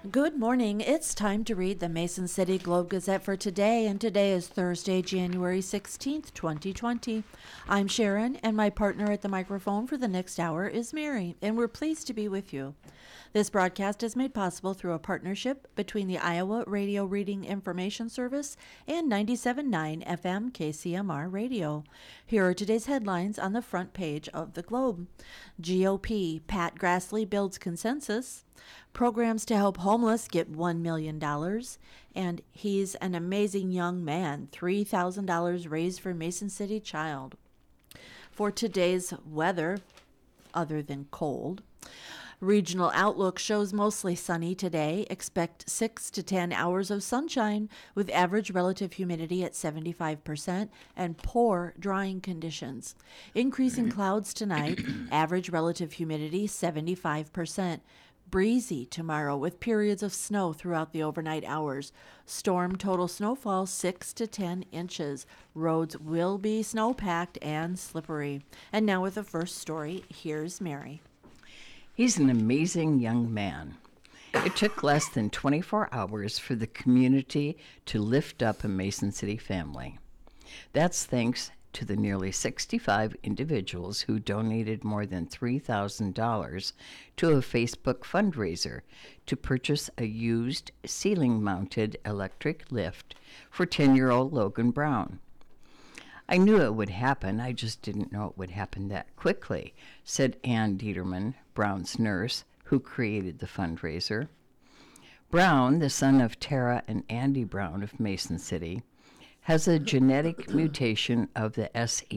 Good morning. It's time to read the Mason City Globe Gazette for today, and today is Thursday, January 16th, 2020. I'm Sharon, and my partner at the microphone for the next hour is Mary, and we're pleased to be with you. This broadcast is made possible through a partnership between the Iowa Radio Reading Information Service and 97.9 FM KCMR Radio. Here are today's headlines on the front page of the Globe. GOP, Pat Grassley builds consensus. Programs to help homeless get $1 million. And he's an amazing young man, $3,000 raised for Mason City Child. For today's weather, other than cold, regional outlook shows mostly sunny today. Expect 6 to 10 hours of sunshine with average relative humidity at 75% and poor drying conditions. Increasing clouds tonight, average relative humidity 75%. Breezy tomorrow with periods of snow throughout the overnight hours. Storm total snowfall 6 to 10 inches. Roads will be snow-packed and slippery. And now with the first story, here's Mary. He's an amazing young man. It took less than 24 hours for the community to lift up a Mason City family. That's thanks to the nearly 65 individuals who donated more than $3,000 to a Facebook fundraiser to purchase a used ceiling-mounted electric lift for 10-year-old Logan Brown. I knew it would happen, I just didn't know it would happen that quickly, said Ann Dieterman, Brown's nurse, who created the fundraiser. Brown, the son of Tara and Andy Brown of Mason City, has a genetic mutation of the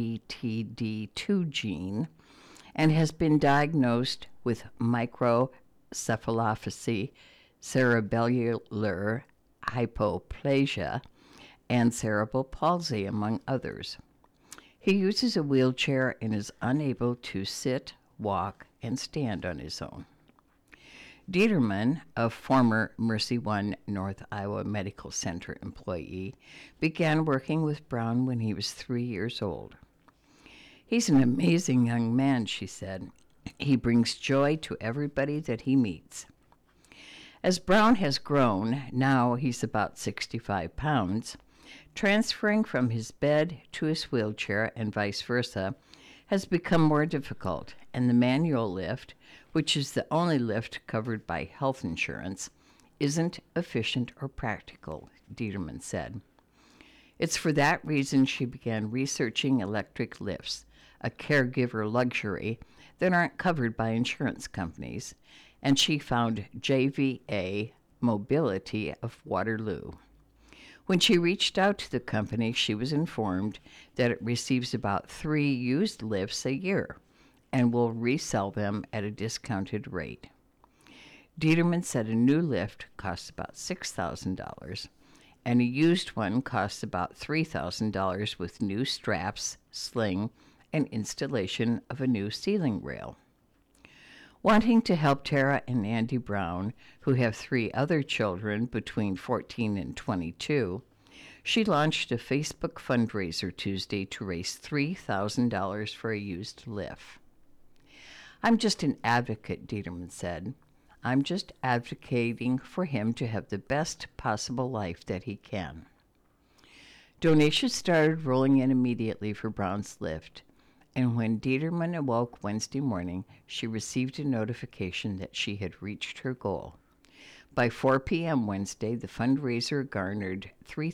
SETD2 gene and has been diagnosed with microcephalopathy, cerebellar hypoplasia, and cerebral palsy, among others. He uses a wheelchair and is unable to sit, walk, and stand on his own. Dieterman, a former Mercy One North Iowa Medical Center employee, began working with Brown when he was 3 years old. He's an amazing young man, she said. He brings joy to everybody that he meets. As Brown has grown, now he's about 65 pounds, transferring from his bed to his wheelchair and vice versa has become more difficult, and the manual lift, which is the only lift covered by health insurance, isn't efficient or practical, Dieterman said. It's for that reason she began researching electric lifts, a caregiver luxury that aren't covered by insurance companies, and she found JVA Mobility of Waterloo. When she reached out to the company, she was informed that it receives about 3 used lifts a year and will resell them at a discounted rate. Dieterman said a new lift costs about $6,000 and a used one costs about $3,000 with new straps, sling, and installation of a new ceiling rail. Wanting to help Tara and Andy Brown, who have 3 other children between 14 and 22, she launched a Facebook fundraiser Tuesday to raise $3,000 for a used lift. I'm just an advocate, Dieterman said. I'm just advocating for him to have the best possible life that he can. Donations started rolling in immediately for Brown's lift, and when Dieterman awoke Wednesday morning, she received a notification that she had reached her goal. By 4 p.m. Wednesday, the fundraiser garnered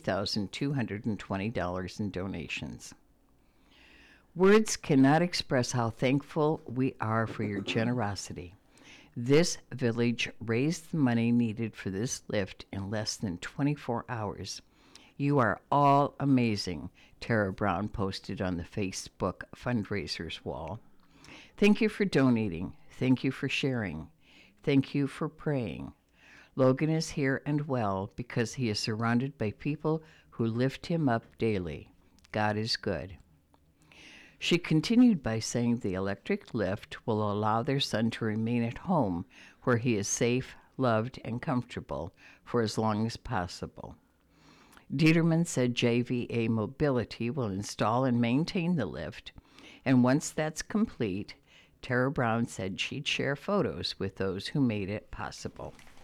$3,220 in donations. Words cannot express how thankful we are for your generosity. This village raised the money needed for this lift in less than 24 hours. You are all amazing, Tara Brown posted on the Facebook fundraisers wall. Thank you for donating. Thank you for sharing. Thank you for praying. Logan is here and well because he is surrounded by people who lift him up daily. God is good. She continued by saying the electric lift will allow their son to remain at home where he is safe, loved, and comfortable for as long as possible. Dieterman said JVA Mobility will install and maintain the lift, and once that's complete, Tara Brown said she'd share photos with those who made it possible.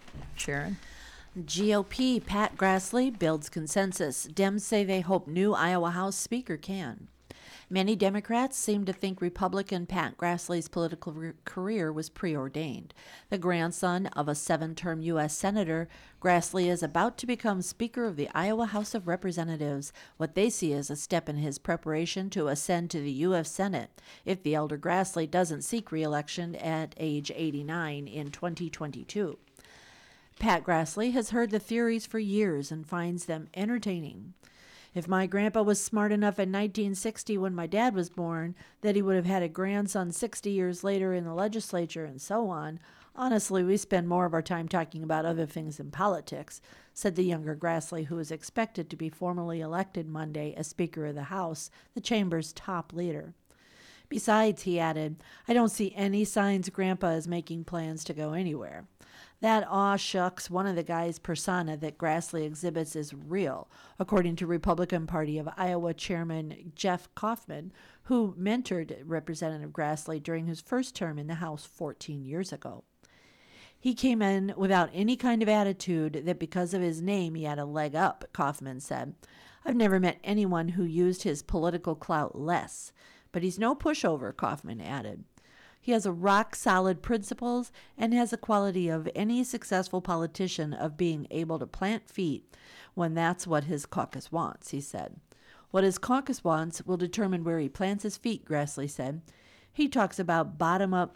Sharon? GOP Pat Grassley builds consensus. Dems say they hope new Iowa House Speaker can. Many Democrats seem to think Republican Pat Grassley's political career was preordained. The grandson of a 7-term U.S. Senator, Grassley is about to become Speaker of the Iowa House of Representatives, what they see as a step in his preparation to ascend to the U.S. Senate if the elder Grassley doesn't seek re-election at age 89 in 2022. Pat Grassley has heard the theories for years and finds them entertaining. If my grandpa was smart enough in 1960 when my dad was born that he would have had a grandson 60 years later in the legislature and so on, honestly, we spend more of our time talking about other things than politics, said the younger Grassley, who is expected to be formally elected Monday as Speaker of the House, the chamber's top leader. Besides, he added, I don't see any signs Grandpa is making plans to go anywhere. That aw shucks one of the guy's persona that Grassley exhibits is real, according to Republican Party of Iowa Chairman Jeff Kaufman, who mentored Representative Grassley during his first term in the House 14 years ago. He came in without any kind of attitude that because of his name he had a leg up, Kaufman said. I've never met anyone who used his political clout less. But he's no pushover, Kaufman added. He has a rock-solid principles and has the quality of any successful politician of being able to plant feet when that's what his caucus wants, he said. What his caucus wants will determine where he plants his feet, Grassley said. He talks about bottom-up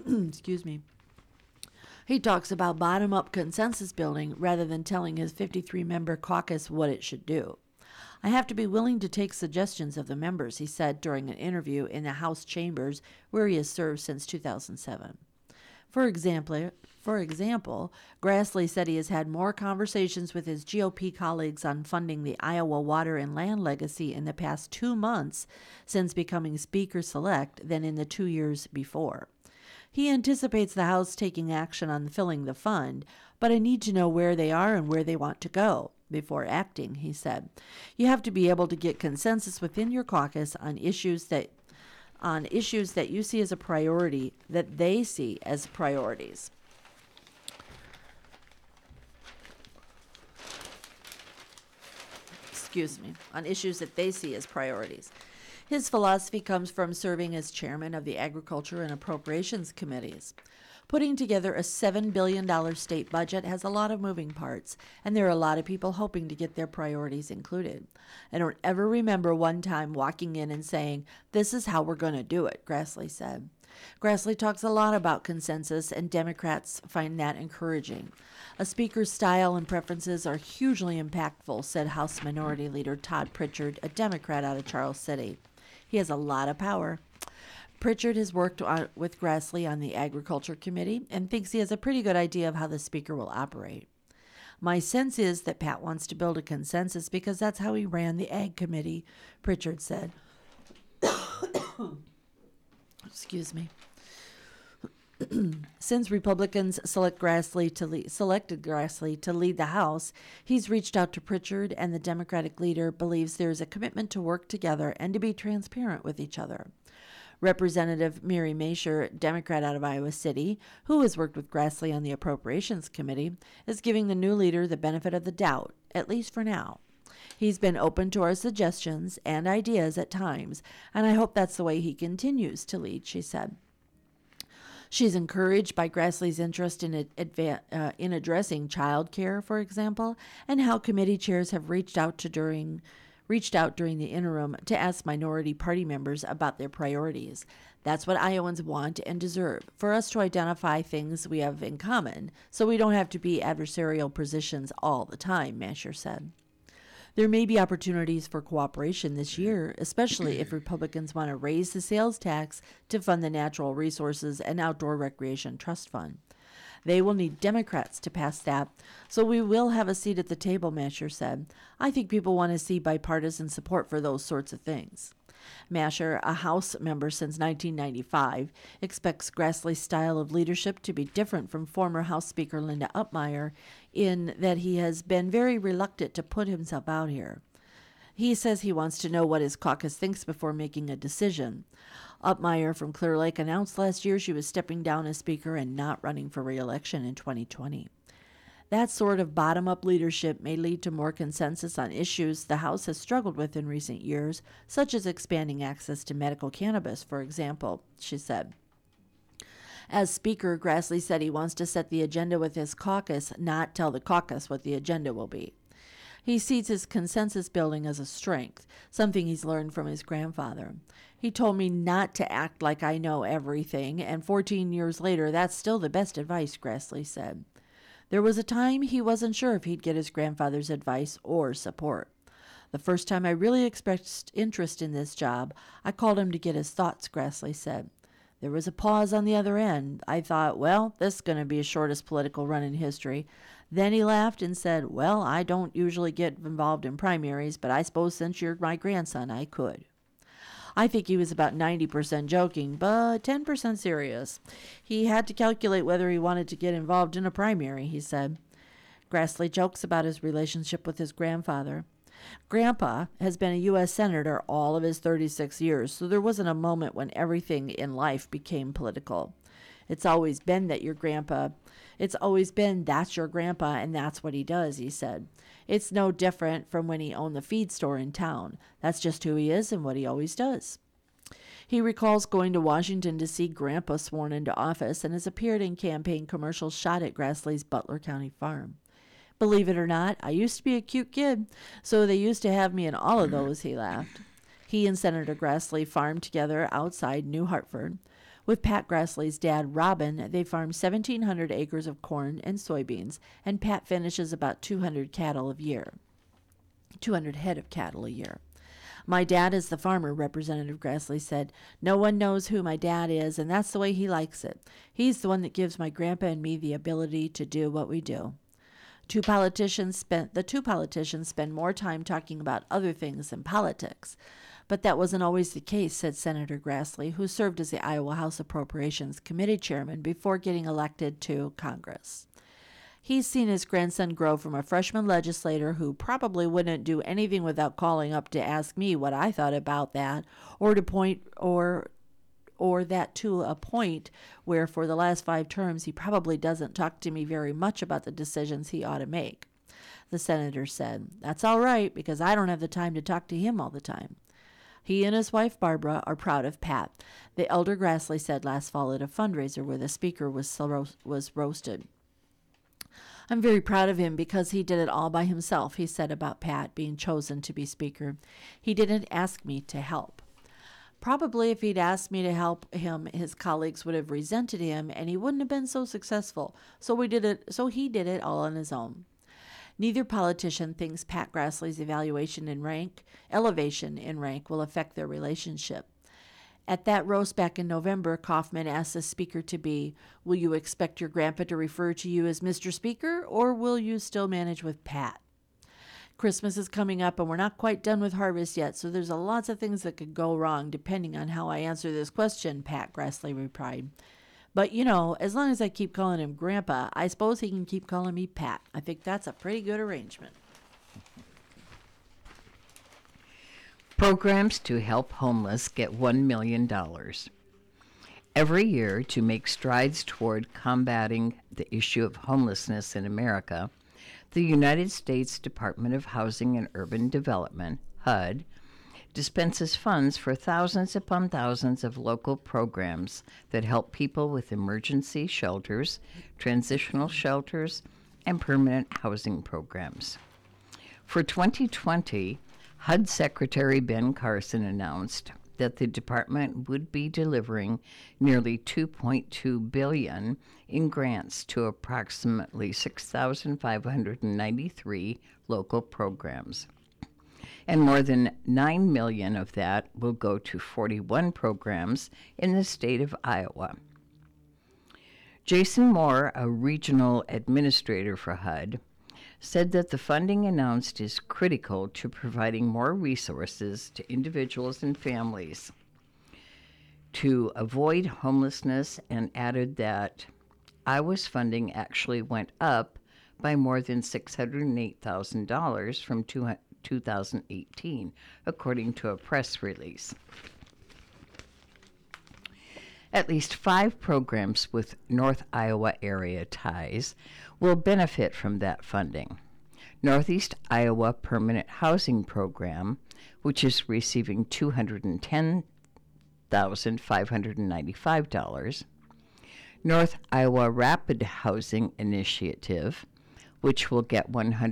He talks about bottom-up consensus building rather than telling his 53-member caucus what it should do. I have to be willing to take suggestions of the members, he said during an interview in the House chambers where he has served since 2007. For example, Grassley said he has had more conversations with his GOP colleagues on funding the Iowa Water and Land Legacy in the past 2 months since becoming Speaker Select than in the 2 years before. He anticipates the House taking action on filling the fund, but I need to know where they are and where they want to go before acting, he said. You have to be able to get consensus within your caucus on issues that you see as a priority, that they see as priorities. On issues that they see as priorities. His philosophy comes from serving as chairman of the Agriculture and Appropriations Committees. Putting together a $7 billion state budget has a lot of moving parts, and there are a lot of people hoping to get their priorities included. I don't ever remember one time walking in and saying, this is how we're going to do it, Grassley said. Grassley talks a lot about consensus, and Democrats find that encouraging. A speaker's style and preferences are hugely impactful, said House Minority Leader Todd Pritchard, a Democrat out of Charles City. He has a lot of power. Pritchard has worked with Grassley on the Agriculture Committee and thinks he has a pretty good idea of how the Speaker will operate. My sense is that Pat wants to build a consensus because that's how he ran the Ag Committee, Pritchard said. Excuse me. Since Republicans selected Grassley to lead the House, he's reached out to Pritchard, and the Democratic leader believes there is a commitment to work together and to be transparent with each other. Representative Mary Masher, Democrat out of Iowa City, who has worked with Grassley on the Appropriations Committee, is giving the new leader the benefit of the doubt, at least for now. He's been open to our suggestions and ideas at times, and I hope that's the way he continues to lead, she said. She's encouraged by Grassley's interest in addressing child care, for example, and how committee chairs have reached out during the interim to ask minority party members about their priorities. That's what Iowans want and deserve, for us to identify things we have in common, so we don't have to be adversarial positions all the time, Masher said. There may be opportunities for cooperation this year, especially if Republicans want to raise the sales tax to fund the Natural Resources and Outdoor Recreation Trust Fund. They will need Democrats to pass that, so we will have a seat at the table, Masher said. I think people want to see bipartisan support for those sorts of things. Masher, a House member since 1995, expects Grassley's style of leadership to be different from former House Speaker Linda Upmeyer in that he has been very reluctant to put himself out here. He says he wants to know what his caucus thinks before making a decision. Upmeyer from Clear Lake announced last year she was stepping down as Speaker and not running for re-election in 2020. That sort of bottom-up leadership may lead to more consensus on issues the House has struggled with in recent years, such as expanding access to medical cannabis, for example, she said. As Speaker, Grassley said he wants to set the agenda with his caucus, not tell the caucus what the agenda will be. He sees his consensus building as a strength, something he's learned from his grandfather. He told me not to act like I know everything, and 14 years later, that's still the best advice, Grassley said. There was a time he wasn't sure if he'd get his grandfather's advice or support. The first time I really expressed interest in this job, I called him to get his thoughts, Grassley said. There was a pause on the other end. I thought, well, this is going to be his shortest political run in history. Then he laughed and said, well, I don't usually get involved in primaries, but I suppose since you're my grandson, I could. I think he was about 90% joking, but 10% serious. He had to calculate whether he wanted to get involved in a primary, he said. Grassley jokes about his relationship with his grandfather. Grandpa has been a U.S. Senator all of his 36 years, so there wasn't a moment when everything in life became political. It's always been that's your grandpa, and that's what he does, he said. It's no different from when he owned the feed store in town. That's just who he is and what he always does. He recalls going to Washington to see Grandpa sworn into office and has appeared in campaign commercials shot at Grassley's Butler County farm. Believe it or not, I used to be a cute kid, so they used to have me in all of those, he laughed. He and Senator Grassley farmed together outside New Hartford. With Pat Grassley's dad, Robin, they farm 1,700 acres of corn and soybeans, and Pat finishes about 200 head of cattle a year. My dad is the farmer, Representative Grassley said. No one knows who my dad is, and that's the way he likes it. He's the one that gives my grandpa and me the ability to do what we do. The two politicians spend more time talking about other things than politics. But that wasn't always the case, said Senator Grassley, who served as the Iowa House Appropriations Committee chairman before getting elected to Congress. He's seen his grandson grow from a freshman legislator who probably wouldn't do anything without calling up to ask me what I thought about that, or that to a point where for the last 5 terms he probably doesn't talk to me very much about the decisions he ought to make. The senator said, That's all right, because I don't have the time to talk to him all the time. He and his wife Barbara are proud of Pat, the elder Grassley said last fall at a fundraiser where the speaker was roasted. I'm very proud of him because he did it all by himself, he said about Pat being chosen to be speaker. He didn't ask me to help. Probably if he'd asked me to help him, his colleagues would have resented him and he wouldn't have been so successful. So he did it all on his own. Neither politician thinks Pat Grassley's elevation in rank will affect their relationship. At that roast back in November, Kaufman asked the speaker to be, will you expect your grandpa to refer to you as Mr. Speaker, or will you still manage with Pat? Christmas is coming up and we're not quite done with harvest yet, so there's lots of things that could go wrong depending on how I answer this question, Pat Grassley replied. But, as long as I keep calling him Grandpa, I suppose he can keep calling me Pat. I think that's a pretty good arrangement. Programs to help homeless get $1 million. Every year, to make strides toward combating the issue of homelessness in America, the United States Department of Housing and Urban Development, HUD, dispenses funds for thousands upon thousands of local programs that help people with emergency shelters, transitional shelters, and permanent housing programs. For 2020, HUD Secretary Ben Carson announced that the department would be delivering nearly $2.2 billion in grants to approximately 6,593 local programs. And more than $9 million of that will go to 41 programs in the state of Iowa. Jason Moore, a regional administrator for HUD, said that the funding announced is critical to providing more resources to individuals and families to avoid homelessness, and added that Iowa's funding actually went up by more than $608,000 from 2018, according to a press release. At least 5 programs with North Iowa area ties will benefit from that funding. Northeast Iowa Permanent Housing Program, which is receiving $210,595. North Iowa Rapid Housing Initiative, which will get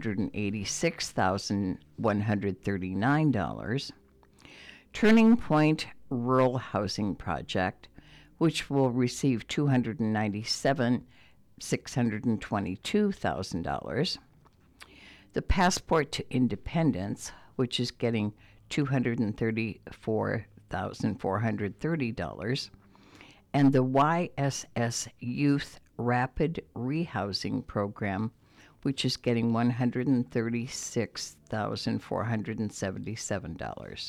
$186,139. Turning Point Rural Housing Project, which will receive $297,622,000. The Passport to Independence, which is getting $234,430, and the YSS Youth Rapid Rehousing Program, which is getting $136,477.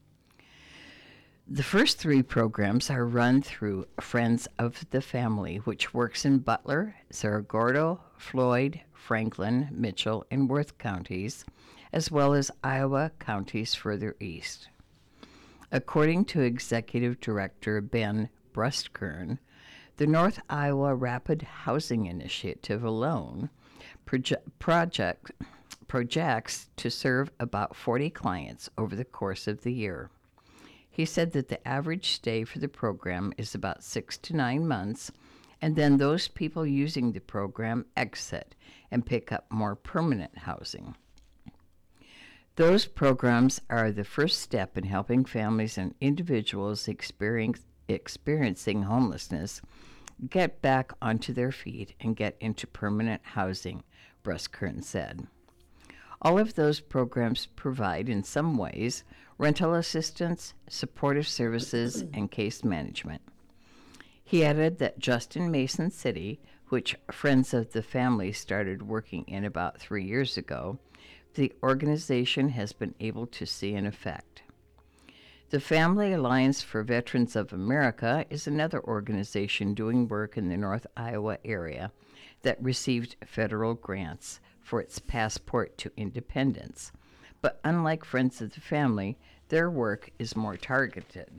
The first 3 programs are run through Friends of the Family, which works in Butler, Cerro Gordo, Floyd, Franklin, Mitchell, and Worth counties, as well as Iowa counties further east. According to Executive Director Ben Brustkern, the North Iowa Rapid Housing Initiative alone projects to serve about 40 clients over the course of the year. He said that the average stay for the program is about 6 to 9 months, and then those people using the program exit and pick up more permanent housing. Those programs are the first step in helping families and individuals experiencing homelessness get back onto their feet and get into permanent housing, Brustkern said. All of those programs provide, in some ways, rental assistance, supportive services, and case management. He added that just in Mason City, which Friends of the Family started working in about 3 years ago, the organization has been able to see an effect. The Family Alliance for Veterans of America is another organization doing work in the North Iowa area that received federal grants for its Passport to Independence. But unlike Friends of the Family, their work is more targeted.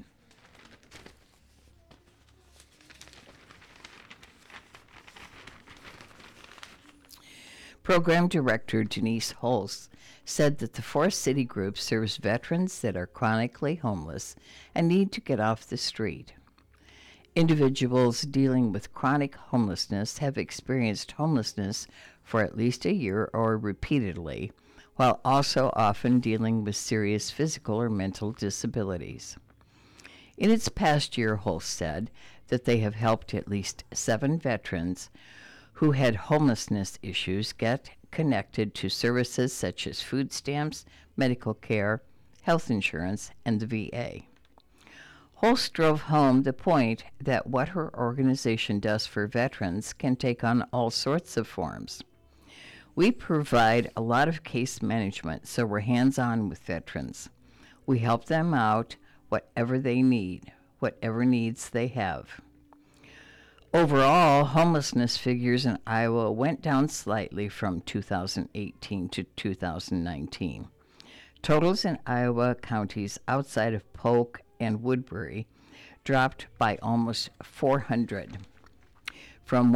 Program Director Denise Holst said that the Forest City Group serves veterans that are chronically homeless and need to get off the street. Individuals dealing with chronic homelessness have experienced homelessness for at least a year or repeatedly, while also often dealing with serious physical or mental disabilities. In its past year, Holst said that they have helped at least 7 veterans who had homelessness issues get connected to services such as food stamps, medical care, health insurance, and the VA. Holst drove home the point that what her organization does for veterans can take on all sorts of forms. We provide a lot of case management, so we're hands-on with veterans. We help them out whatever they need, whatever needs they have. Overall, homelessness figures in Iowa went down slightly from 2018 to 2019. Totals in Iowa counties outside of Polk and Woodbury dropped by almost 400, from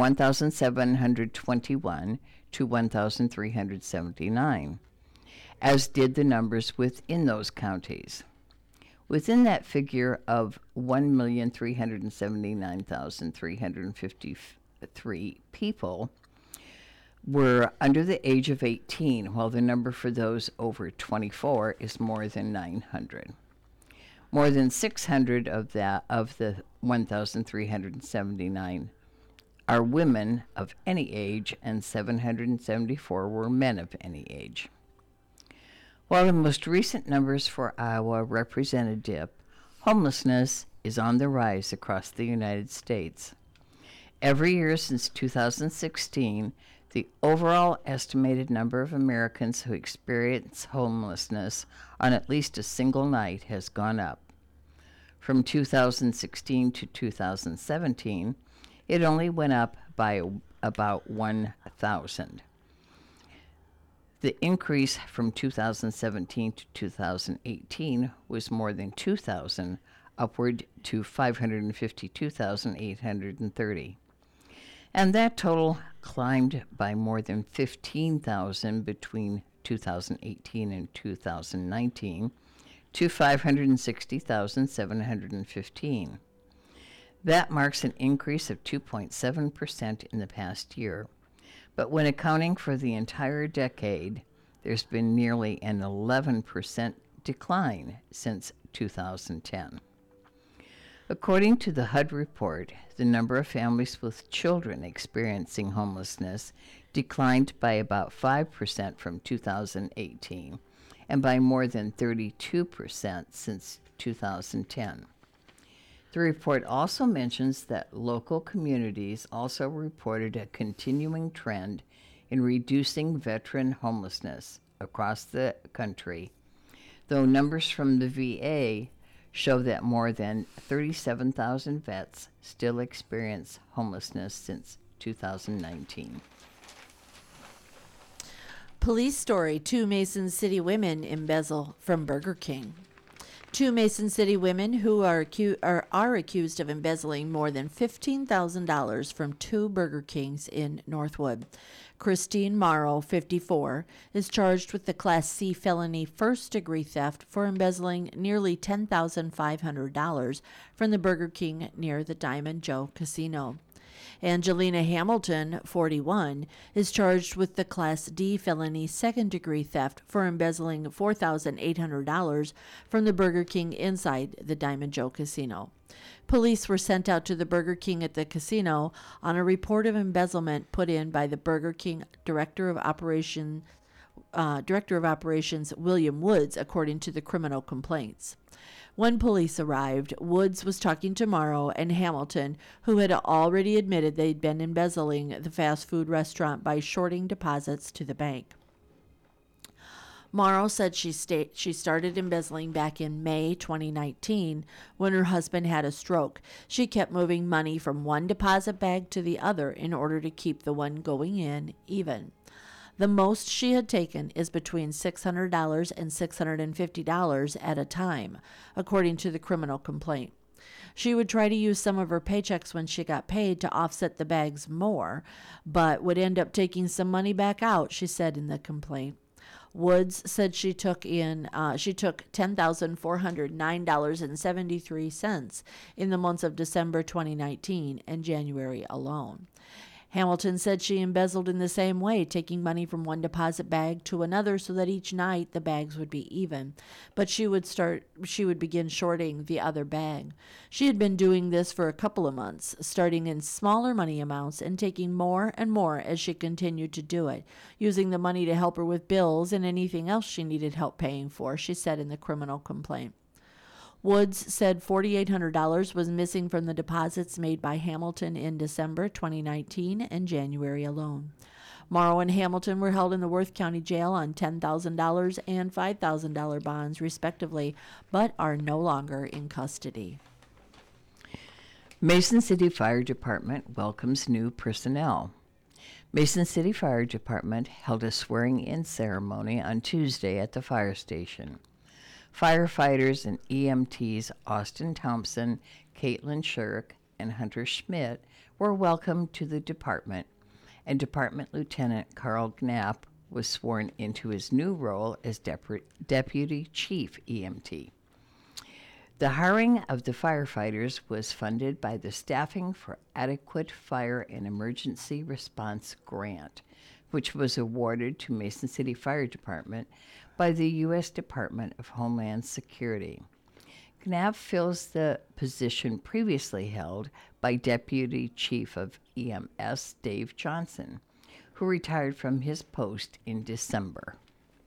1,721 to 1,379, as did the numbers within those counties. Within that figure of 1,379,353 people were under the age of 18, while the number for those over 24 is more than 900. More than 600 of the 1,379 are women of any age, and 774 were men of any age. While the most recent numbers for Iowa represent a dip, homelessness is on the rise across the United States. Every year since 2016, the overall estimated number of Americans who experience homelessness on at least a single night has gone up. From 2016 to 2017, it only went up by about 1,000. The increase from 2017 to 2018 was more than 2,000, upward to 552,830. And that total climbed by more than 15,000 between 2018 and 2019 to 560,715. That marks an increase of 2.7% in the past year. But when accounting for the entire decade, there's been nearly an 11% decline since 2010. According to the HUD report, the number of families with children experiencing homelessness declined by about 5% from 2018 and by more than 32% since 2010. The report also mentions that local communities also reported a continuing trend in reducing veteran homelessness across the country, though numbers from the VA show that more than 37,000 vets still experience homelessness since 2019. Police story: two Mason City women embezzle from Burger King. Two Mason City women who are accused of embezzling more than $15,000 from two Burger Kings in Northwood. Christine Morrow, 54, is charged with the Class C felony first-degree theft for embezzling nearly $10,500 from the Burger King near the Diamond Joe Casino. Angelina Hamilton, 41, is charged with the Class D felony second-degree theft for embezzling $4,800 from the Burger King inside the Diamond Joe Casino. Police were sent out to the Burger King at the casino on a report of embezzlement put in by the Burger King Director of Operations William Woods, according to the criminal complaints. When police arrived, Woods was talking to Morrow and Hamilton, who had already admitted they'd been embezzling the fast food restaurant by shorting deposits to the bank. Morrow said she started embezzling back in May 2019 when her husband had a stroke. She kept moving money from one deposit bag to the other in order to keep the one going in even. The most she had taken is between $600 and $650 at a time, according to the criminal complaint. She would try to use some of her paychecks when she got paid to offset the bags more, but would end up taking some money back out, she said in the complaint. Woods said she took $10,409.73 in the months of December 2019 and January alone. Hamilton said she embezzled in the same way, taking money from one deposit bag to another so that each night the bags would be even, but she would begin shorting the other bag. She had been doing this for a couple of months, starting in smaller money amounts and taking more and more as she continued to do it, using the money to help her with bills and anything else she needed help paying for, she said in the criminal complaint. Woods said $4,800 was missing from the deposits made by Hamilton in December 2019 and January alone. Morrow and Hamilton were held in the Worth County Jail on $10,000 and $5,000 bonds, respectively, but are no longer in custody. Mason City Fire Department welcomes new personnel. Mason City Fire Department held a swearing-in ceremony on Tuesday at the fire station. Firefighters and EMTs Austin Thompson, Caitlin Shirk, and Hunter Schmidt were welcomed to the department, and Department Lieutenant Carl Knapp was sworn into his new role as Deputy Chief EMT. The hiring of the firefighters was funded by the Staffing for Adequate Fire and Emergency Response Grant, which was awarded to Mason City Fire Department by the U.S. Department of Homeland Security. Knapp fills the position previously held by Deputy Chief of EMS Dave Johnson, who retired from his post in December.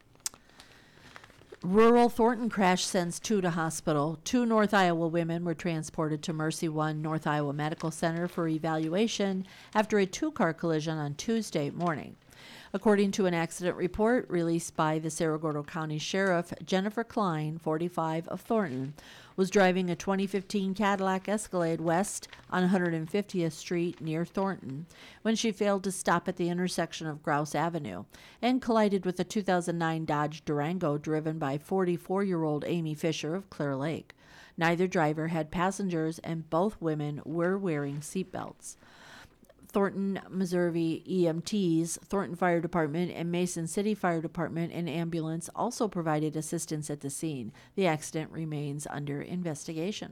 Rural Thornton crash sends two to hospital. Two North Iowa women were transported to Mercy One North Iowa Medical Center for evaluation after a two-car collision on Tuesday morning. According to an accident report released by the Cerro Gordo County Sheriff, Jennifer Klein, 45, of Thornton, was driving a 2015 Cadillac Escalade west on 150th Street near Thornton when she failed to stop at the intersection of Grouse Avenue and collided with a 2009 Dodge Durango driven by 44-year-old Amy Fisher of Clear Lake. Neither driver had passengers, and both women were wearing seatbelts. Thornton, Missouri EMTs, Thornton Fire Department, and Mason City Fire Department and ambulance also provided assistance at the scene. The accident remains under investigation.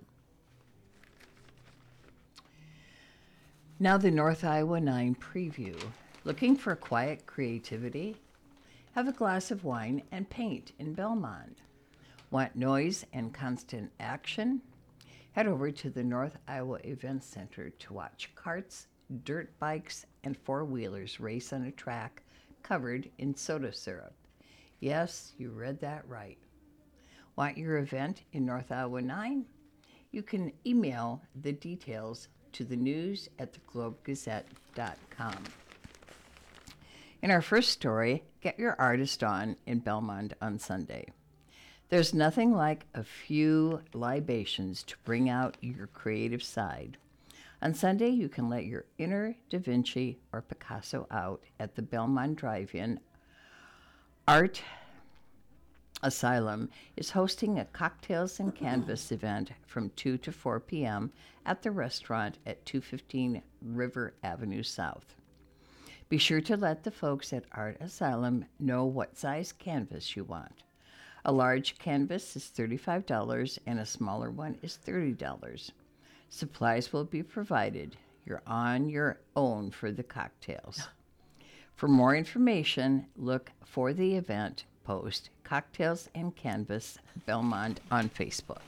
Now the North Iowa 9 preview. Looking for quiet creativity? Have a glass of wine and paint in Belmont. Want noise and constant action? Head over to the North Iowa Event Center to watch carts, dirt bikes, and four-wheelers race on a track covered in soda syrup. Yes, you read that right. Want your event in North Iowa 9? You can email the details to the news@theglobegazette.com. In our first story, get your artist on in Belmont on Sunday. There's nothing like a few libations to bring out your creative side. On Sunday, you can let your inner Da Vinci or Picasso out at the Belmont Drive-In. Art Asylum is hosting a cocktails and canvas event from 2 to 4 p.m. at the restaurant at 215 River Avenue South. Be sure to let the folks at Art Asylum know what size canvas you want. A large canvas is $35 and a smaller one is $30. Supplies will be provided. You're on your own for the cocktails. For more information, look for the event post Cocktails and Canvas Belmont on Facebook.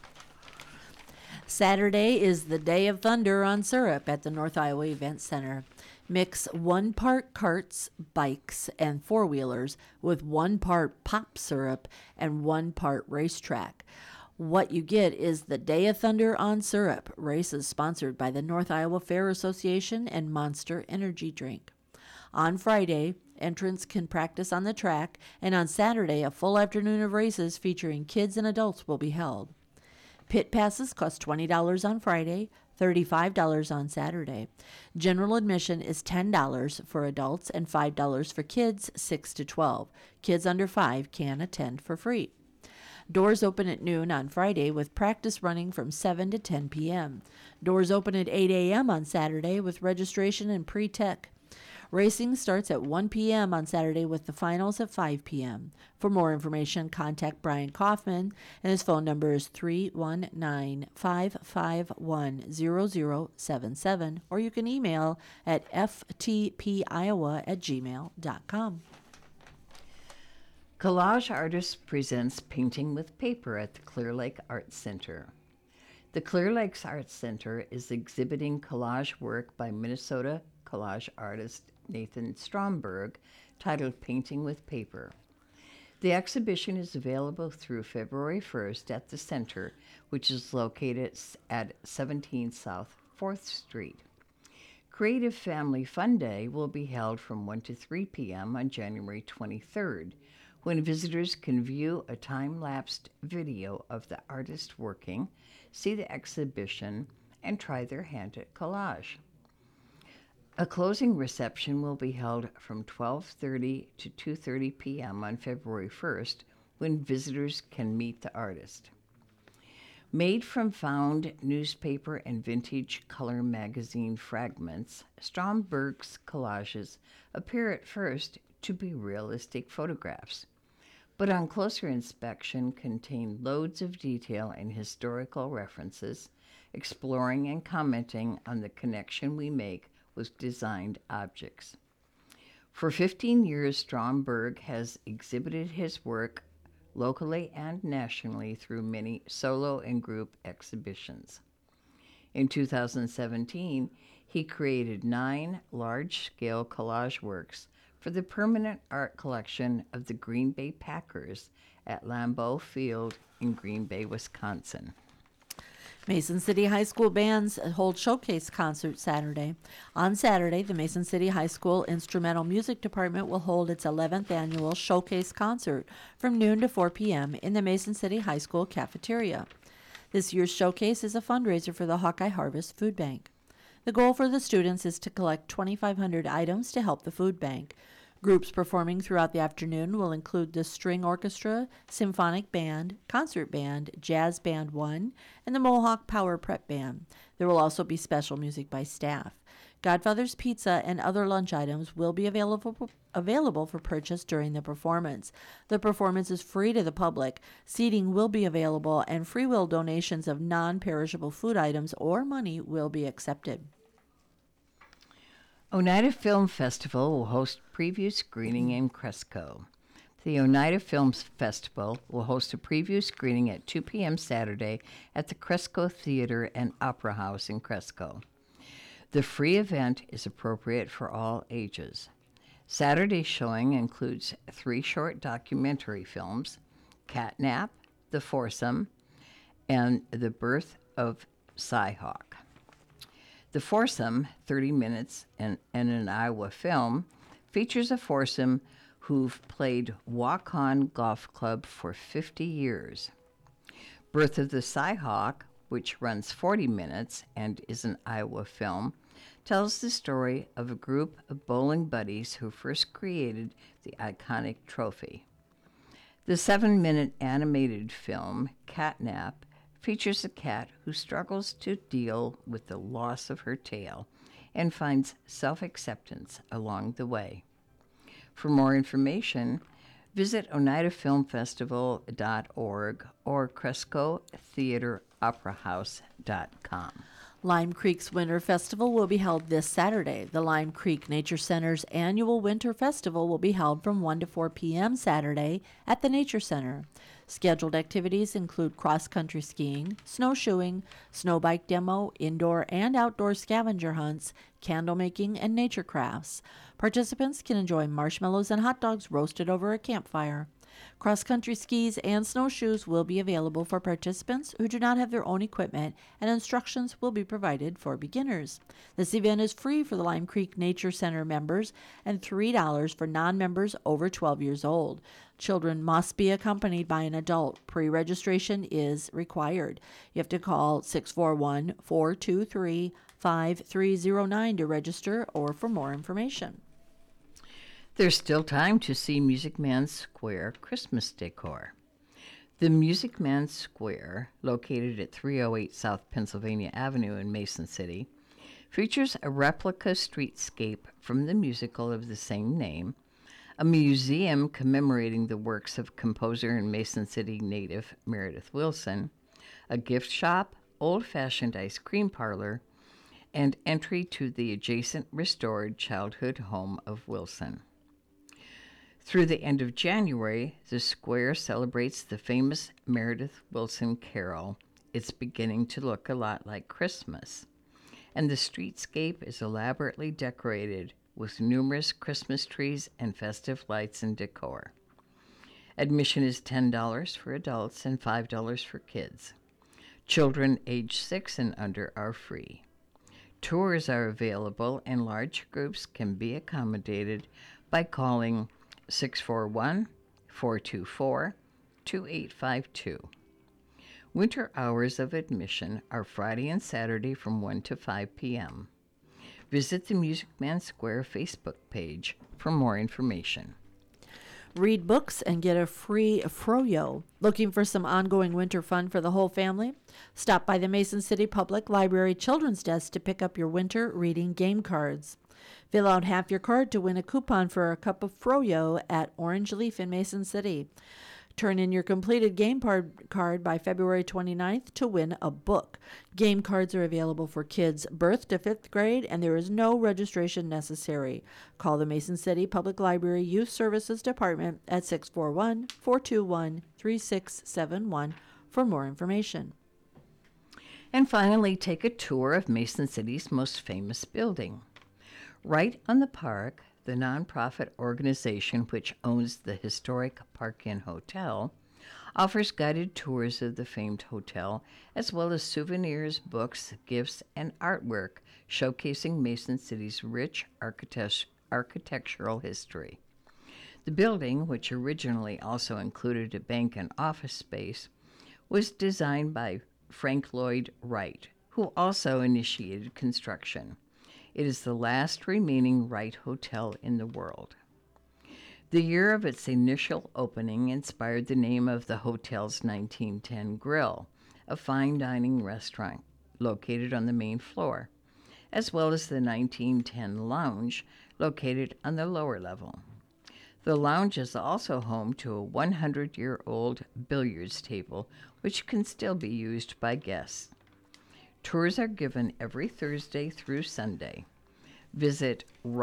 Saturday is the Day of Thunder on Syrup at the North Iowa Event Center. Mix 1 part carts, bikes, and four-wheelers with 1 part pop syrup and 1 part racetrack. What you get is the Day of Thunder on Syrup. Race is sponsored by the North Iowa Fair Association and Monster Energy Drink. On Friday, entrants can practice on the track, and on Saturday, a full afternoon of races featuring kids and adults will be held. Pit passes cost $20 on Friday, $35 on Saturday. General admission is $10 for adults and $5 for kids 6 to 12. Kids under 5 can attend for free. Doors open at noon on Friday with practice running from 7 to 10 p.m. Doors open at 8 a.m. on Saturday with registration and pre-tech. Racing starts at 1 p.m. on Saturday with the finals at 5 p.m. For more information, contact Brian Kaufman, and his phone number is 319-551-0077, or you can email at ftpiowa@gmail.com. Collage Artist presents Painting with Paper at the Clear Lake Arts Center. The Clear Lakes Arts Center is exhibiting collage work by Minnesota collage artist Nathan Stromberg titled Painting with Paper. The exhibition is available through February 1st at the center, which is located at 17 South 4th Street. Creative Family Fun Day will be held from 1 to 3 p.m. on January 23rd, when visitors can view a time-lapsed video of the artist working, see the exhibition, and try their hand at collage. A closing reception will be held from 12:30 to 2:30 p.m. on February 1st, when visitors can meet the artist. Made from found newspaper and vintage color magazine fragments, Stromberg's collages appear at first to be realistic photographs, but on closer inspection contain loads of detail and historical references, exploring and commenting on the connection we make with designed objects. For 15 years, Stromberg has exhibited his work locally and nationally through many solo and group exhibitions. In 2017, he created 9 large-scale collage works for the permanent art collection of the Green Bay Packers at Lambeau Field in Green Bay, Wisconsin. Mason City High School bands hold showcase concert Saturday. On Saturday, the Mason City High School Instrumental Music Department will hold its 11th annual showcase concert from noon to 4 p.m. in the Mason City High School cafeteria. This year's showcase is a fundraiser for the Hawkeye Harvest Food Bank. The goal for the students is to collect 2,500 items to help the food bank. Groups performing throughout the afternoon will include the String Orchestra, Symphonic Band, Concert Band, Jazz Band 1, and the Mohawk Power Prep Band. There will also be special music by staff. Godfather's Pizza and other lunch items will be available for purchase during the performance. The performance is free to the public. Seating will be available, and free will donations of non-perishable food items or money will be accepted. Oneida Film Festival will host preview screening in Cresco. The Oneida Films Festival will host a preview screening at 2 p.m. Saturday at the Cresco Theater and Opera House in Cresco. The free event is appropriate for all ages. Saturday's showing includes 3 short documentary films, Catnap, The Foursome, and The Birth of Cyhawk. The Foursome, 30 minutes and an Iowa film, features a foursome who've played Walk-On Golf Club for 50 years. Birth of the Cyhawk, which runs 40 minutes and is an Iowa film, tells the story of a group of bowling buddies who first created the iconic trophy. The 7-minute animated film, Catnap, features a cat who struggles to deal with the loss of her tail and finds self-acceptance along the way. For more information, visit OneidaFilmFestival.org or CrescoTheaterOperaHouse.com. Lime Creek's Winter Festival will be held this Saturday. The Lime Creek Nature Center's annual Winter Festival will be held from 1 to 4 p.m. Saturday at the Nature Center. Scheduled activities include cross-country skiing, snowshoeing, snow bike demo, indoor and outdoor scavenger hunts, candle making, and nature crafts. Participants can enjoy marshmallows and hot dogs roasted over a campfire. Cross-country skis and snowshoes will be available for participants who do not have their own equipment, and instructions will be provided for beginners. This event is free for the Lime Creek Nature Center members and $3 for non-members over 12 years old. Children must be accompanied by an adult. Pre-registration is required. You have to call 641-423-5309 to register or for more information. There's still time to see Music Man Square Christmas decor. The Music Man Square, located at 308 South Pennsylvania Avenue in Mason City, features a replica streetscape from the musical of the same name, a museum commemorating the works of composer and Mason City native Meredith Willson, a gift shop, old-fashioned ice cream parlor, and entry to the adjacent restored childhood home of Willson. Through the end of January, the square celebrates the famous Meredith Willson carol, "It's Beginning to Look a Lot Like Christmas," and the streetscape is elaborately decorated with numerous Christmas trees and festive lights and decor. Admission is $10 for adults and $5 for kids. Children age 6 and under are free. Tours are available, and large groups can be accommodated by calling 641-424-2852. Winter hours of admission are Friday and Saturday from 1 to 5 p.m. Visit the Music Man Square Facebook page for more information. Read books and get a free Froyo. Looking for some ongoing winter fun for the whole family? Stop by the Mason City Public Library Children's Desk to pick up your winter reading game cards. Fill out half your card to win a coupon for a cup of Froyo at Orange Leaf in Mason City. Turn in your completed game card by February 29th to win a book. Game cards are available for kids birth to 5th grade, and there is no registration necessary. Call the Mason City Public Library Youth Services Department at 641-421-3671 for more information. And finally, take a tour of Mason City's most famous building. Right on the park, the nonprofit organization which owns the historic Park Inn Hotel offers guided tours of the famed hotel, as well as souvenirs, books, gifts, and artwork showcasing Mason City's rich architectural history. The building, which originally also included a bank and office space, was designed by Frank Lloyd Wright, who also initiated construction. It is the last remaining Wright Hotel in the world. The year of its initial opening inspired the name of the hotel's 1910 Grill, a fine dining restaurant located on the main floor, as well as the 1910 Lounge, located on the lower level. The lounge is also home to a 100-year-old billiards table, which can still be used by guests. Tours are given every Thursday through Sunday. Visit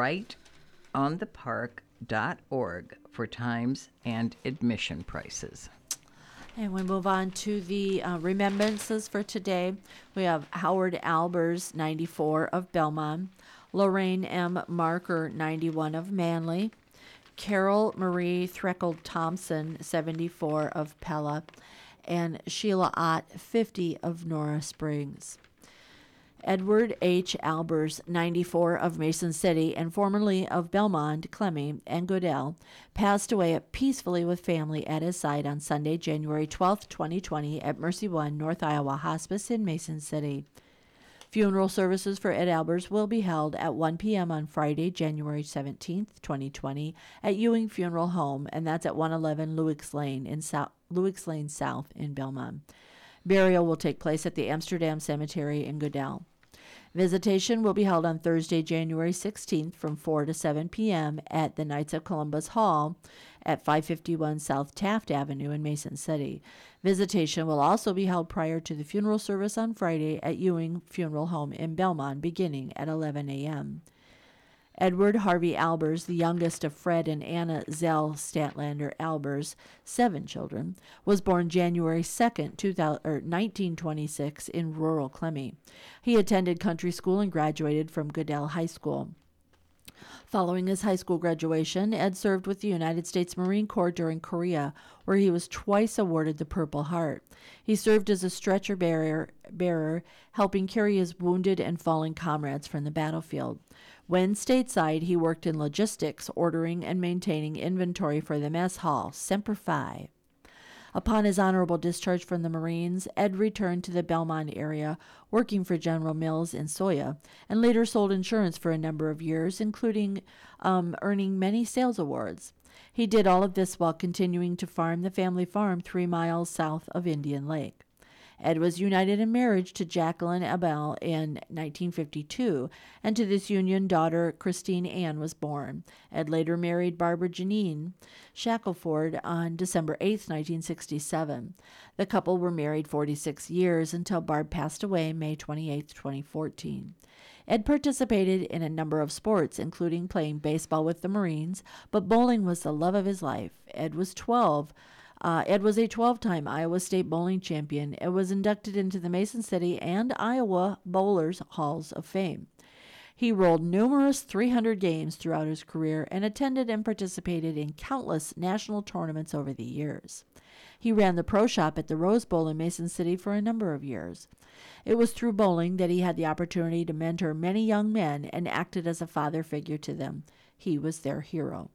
rightonthepark.org for times and admission prices. And we move on to the remembrances for today. We have Howard Albers, 94, of Belmont, Lorraine M. Marker, 91, of Manly, Carol Marie Threckle Thompson, 74, of Pella, and Sheila Ott, 50, of Nora Springs. Edward H. Albers, 94, of Mason City and formerly of Belmont, Clemmy, and Goodell, passed away peacefully with family at his side on Sunday, January 12, 2020, at Mercy One North Iowa Hospice in Mason City. Funeral services for Ed Albers will be held at 1 p.m. on Friday, January 17, 2020, at Ewing Funeral Home, and that's at 111 Lewix Lane South in Belmont. Burial will take place at the Amsterdam Cemetery in Goodell. Visitation will be held on Thursday, January 16th from 4 to 7 p.m. at the Knights of Columbus Hall at 551 South Taft Avenue in Mason City. Visitation will also be held prior to the funeral service on Friday at Ewing Funeral Home in Belmont, beginning at 11 a.m. Edward Harvey Albers, the youngest of Fred and Anna Zell Statlander Albers, 7 children, was born January 2nd, 1926 in rural Clemmy. He attended country school and graduated from Goodell High School. Following his high school graduation, Ed served with the United States Marine Corps during Korea, where he was twice awarded the Purple Heart. He served as a stretcher bearer, helping carry his wounded and fallen comrades from the battlefield. When stateside, he worked in logistics, ordering and maintaining inventory for the mess hall, Semper Fi. Upon his honorable discharge from the Marines, Ed returned to the Belmont area, working for General Mills in Soya, and later sold insurance for a number of years, including earning many sales awards. He did all of this while continuing to farm the family farm 3 miles south of Indian Lake. Ed was united in marriage to Jacqueline Abel in 1952, and to this union daughter Christine Ann was born. Ed later married Barbara Janine Shackelford on December 8, 1967. The couple were married 46 years until Barb passed away May 28, 2014. Ed participated in a number of sports, including playing baseball with the Marines, but bowling was the love of his life. Ed was a 12-time Iowa State bowling champion and was inducted into the Mason City and Iowa Bowlers Halls of Fame. He rolled numerous 300 games throughout his career and attended and participated in countless national tournaments over the years. He ran the pro shop at the Rose Bowl in Mason City for a number of years. It was through bowling that he had the opportunity to mentor many young men and acted as a father figure to them. He was their hero.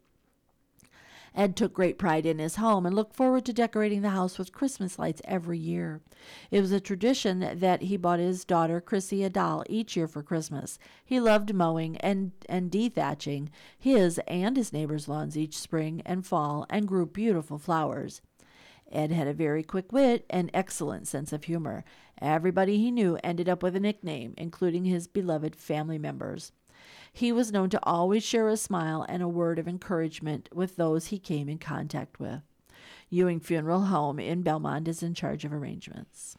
Ed took great pride in his home and looked forward to decorating the house with Christmas lights every year. It was a tradition that he bought his daughter Chrissy a doll each year for Christmas. He loved mowing and dethatching his and his neighbors' lawns each spring and fall and grew beautiful flowers. Ed had a very quick wit and excellent sense of humor. Everybody he knew ended up with a nickname, including his beloved family members. He was known to always share a smile and a word of encouragement with those he came in contact with. Ewing Funeral Home in Belmont is in charge of arrangements.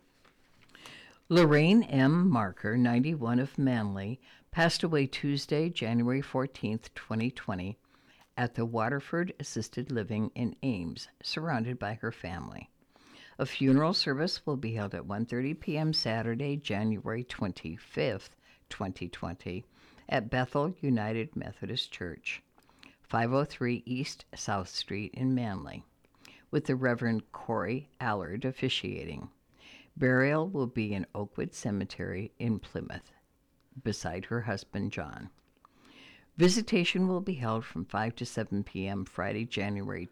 Lorraine M. Marker, 91, of Manly, passed away Tuesday, January 14, 2020, at the Waterford Assisted Living in Ames, surrounded by her family. A funeral service will be held at 1:30 p.m. Saturday, January 25, 2020, at Bethel United Methodist Church, 503 East South Street in Manly, with the Reverend Corey Allard officiating. Burial will be in Oakwood Cemetery in Plymouth, beside her husband John. Visitation will be held from 5 to 7 p.m. Friday, January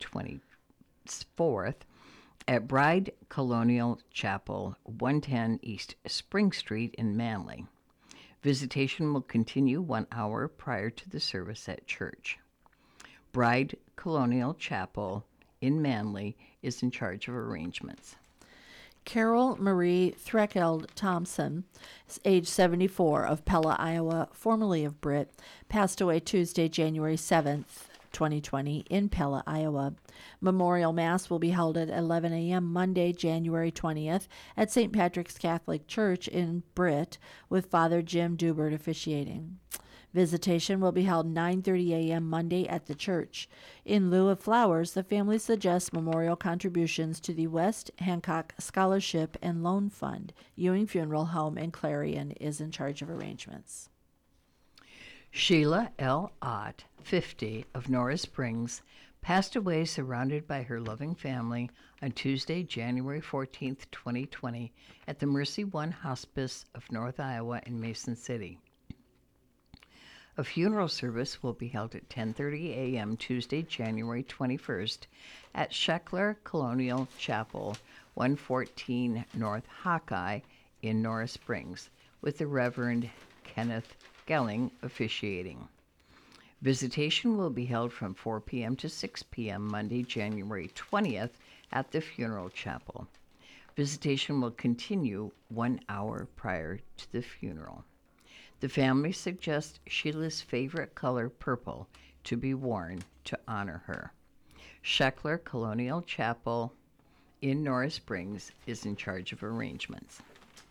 24th, at Bride Colonial Chapel, 110 East Spring Street in Manly. Visitation will continue 1 hour prior to the service at church. Bride Colonial Chapel in Manly is in charge of arrangements. Carol Marie Threkeld Thompson, age 74, of Pella, Iowa, formerly of Britt, passed away Tuesday, January 7th, 2020, in Pella, Iowa. Memorial Mass will be held at 11 a.m. Monday, January 20th, at St. Patrick's Catholic Church in Britt, with Father Jim Dubert officiating. Visitation will be held 9:30 a.m. Monday at the church. In lieu of flowers, the family suggests memorial contributions to the West Hancock Scholarship and Loan Fund. Ewing Funeral Home in Clarion is in charge of arrangements. Sheila L. Ott, 50, of Norris Springs, passed away surrounded by her loving family on Tuesday, January 14th, 2020, at the Mercy One Hospice of North Iowa in Mason City. A funeral service will be held at 10:30 a.m. Tuesday, January 21st at Sheckler Colonial Chapel, 114 North Hawkeye in Norris Springs, with the Reverend Kenneth Gelling officiating. Visitation will be held from 4 p.m. to 6 p.m. Monday, January 20th at the funeral chapel. Visitation will continue 1 hour prior to the funeral. The family suggests Sheila's favorite color, purple, to be worn to honor her. Sheckler Colonial Chapel in Norris Springs is in charge of arrangements.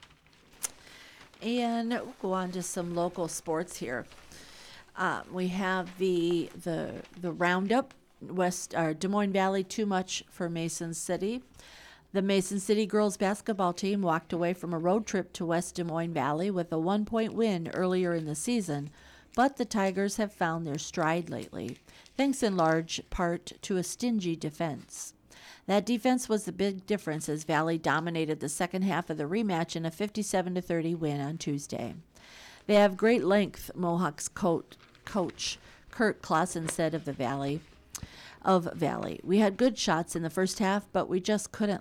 And we'll go on to some local sports here. We have the Roundup, Des Moines Valley, too much for Mason City. The Mason City girls basketball team walked away from a road trip to West Des Moines Valley with a 1-point win earlier in the season, but the Tigers have found their stride lately, thanks in large part to a stingy defense. That defense was the big difference as Valley dominated the second half of the rematch in a 57-30 win on Tuesday. They have great length, Mohawks coach Kurt Clausen said of Valley. We had good shots in the first half, but we just couldn't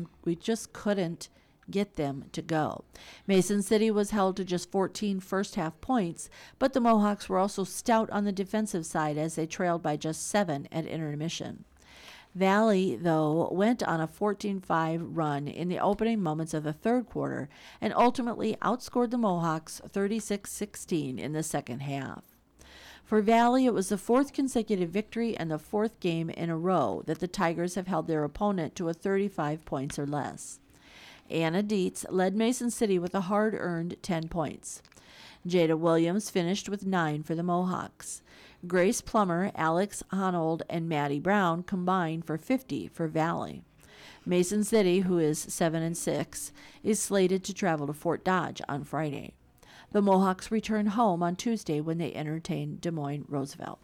get them to go. Mason City was held to just 14 first half points, but the Mohawks were also stout on the defensive side as they trailed by just 7 at intermission. Valley, though, went on a 14-5 run in the opening moments of the third quarter and ultimately outscored the Mohawks 36-16 in the second half. For Valley, it was the fourth consecutive victory and the fourth game in a row that the Tigers have held their opponent to a 35 points or less. Anna Dietz led Mason City with a hard-earned 10 points. Jada Williams finished with 9 for the Mohawks. Grace Plummer, Alex Honold, and Maddie Brown combined for 50 for Valley. Mason City, who is 7-6, is slated to travel to Fort Dodge on Friday. The Mohawks return home on Tuesday when they entertain Des Moines Roosevelt.